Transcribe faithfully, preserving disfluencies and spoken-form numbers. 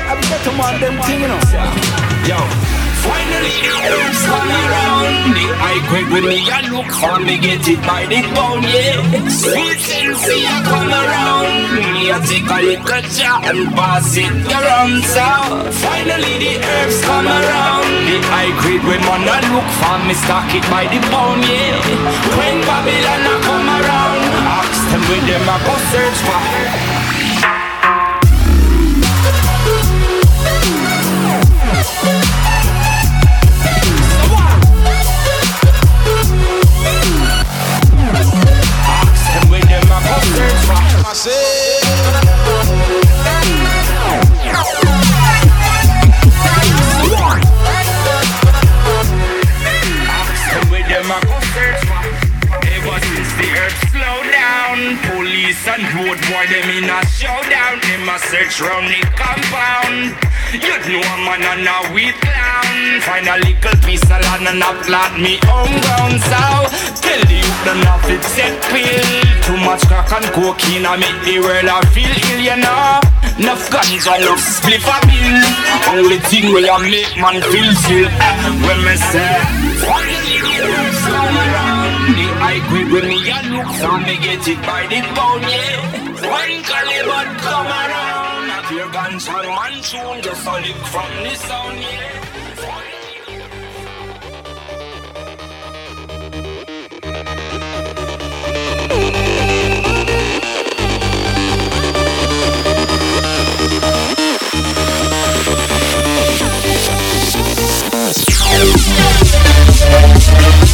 I be get to man them thing, you know. Yo, finally the herbs come around. The high grade with me, I look for me, get it by the pound, yeah. Sweet sensei, I come around. Me, I take a little jar and pass it around. So, finally the herbs come around. The high grade with man, I look for me, stock it by the pound, yeah. When Babylon I come around, ask them with them, I go search for. And road boy, them in a showdown. Them a search round the compound. You know a man and a weed clown. Find a little piece of land and a plant me own ground. So tell the youth them not fit set pill. Too much crack and cocaine I make the world I feel ill, you know. Enough guns and enough spliff a bill. Only thing where I make man feel chill. When me say come around, the high grade when me a look for me get it by the pound, yeah. When Caliban come around, I hear guns and man tune just a lick from the sound, yeah. We'll be right back.